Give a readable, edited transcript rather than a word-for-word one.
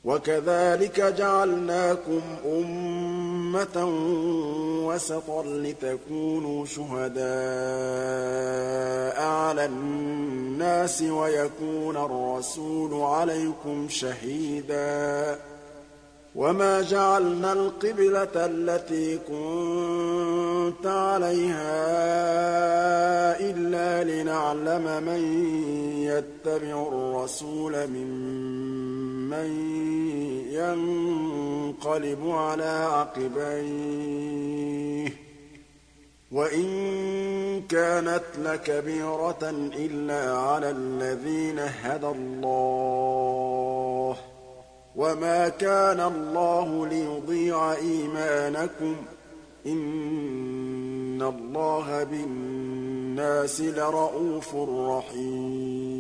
وَكَذَٰلِكَ جَعَلْنَاكُمْ أُمَّةً وَسَطًا لِّتَكُونُوا شُهَدَاءَ عَلَى النَّاسِ وَيَكُونَ الرَّسُولُ عَلَيْكُمْ شَهِيدًا ۗ وَمَا جَعَلْنَا الْقِبْلَةَ الَّتِي كُنتَ عَلَيْهَا إِلَّا لِنَعْلَمَ مَن يَتَّبِعُ الرَّسُولَ مِمَّن يَنقَلِبُ عَلَىٰ عَقِبَيْهِ ۚ وَإِن كَانَتْ لَكَبِيرَةً إِلَّا عَلَى الَّذِينَ هَدَى اللَّهُ ۗ وَمَا كَانَ اللَّهُ لِيُضِيعَ إِيمَانَكُمْ ۚ إِنَّ اللَّهَ بِالنَّاسِ لَرَءُوفٌ رَّحِيمٌ